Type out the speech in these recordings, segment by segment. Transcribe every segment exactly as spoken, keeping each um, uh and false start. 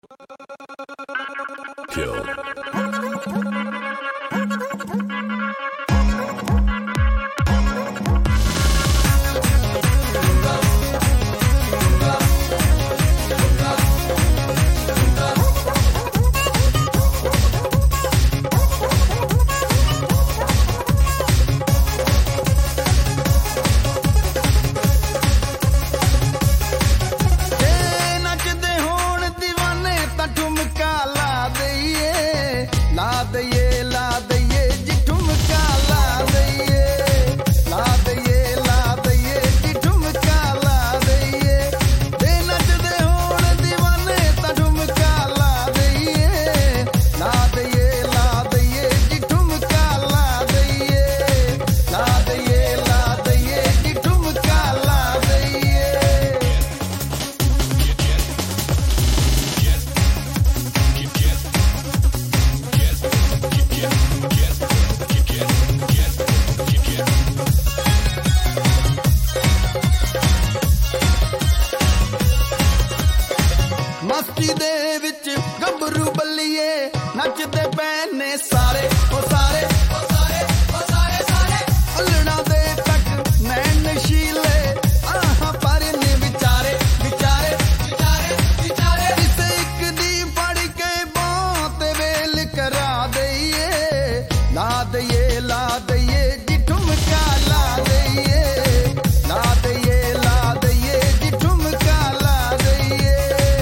Kill. मस्ती दे विच गबरू बल्लिए नचदे पैने सारे ओ सारे ओ सारे ओ सारे सारे अल्लड़ा दे तक नैन नशीले आहा पर ने विचारे विचारे विचारे विचारे इस एक दी पड़ के बात वेल करा दईए ला दईए ला दईए जी ठुमका ला दईए ला दईए ला दईए जी ठुमका ला दईए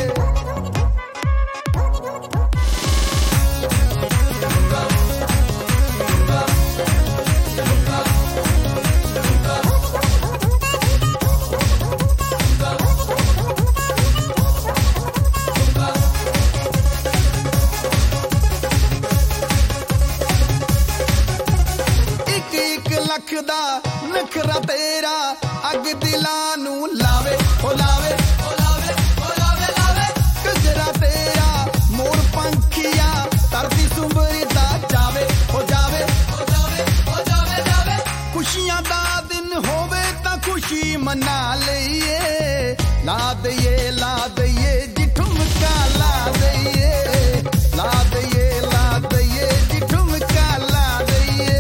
लख दा नखरा तेरा अग दिलां नू लावे ओ लावे ओ लावे ओ लावे लावे गजरा तेरा मोर पंखिया धरती सुंबरी दा जावे ओ जावे ओ जावे ओ जावे जावे खुशियां दा दिन होवे तां खुशी मना लईए ला दईए ला दईए जी ठुमका ला दईए ला दईए ला दईए जी ठुमका ला दईए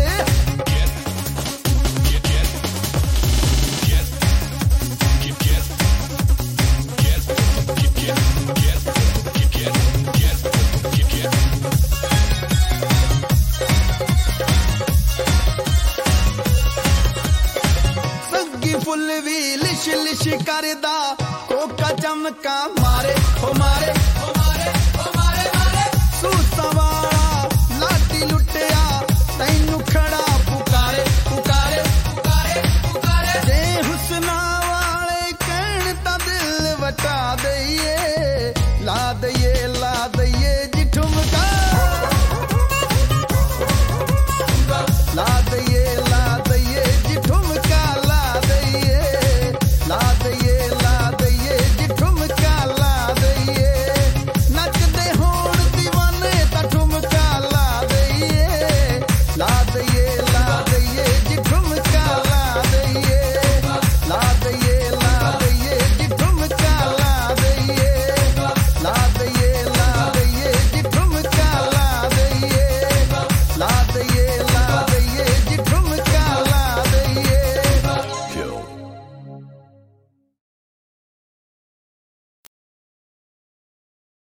फुल भी लिश लिश करदा कोका चमका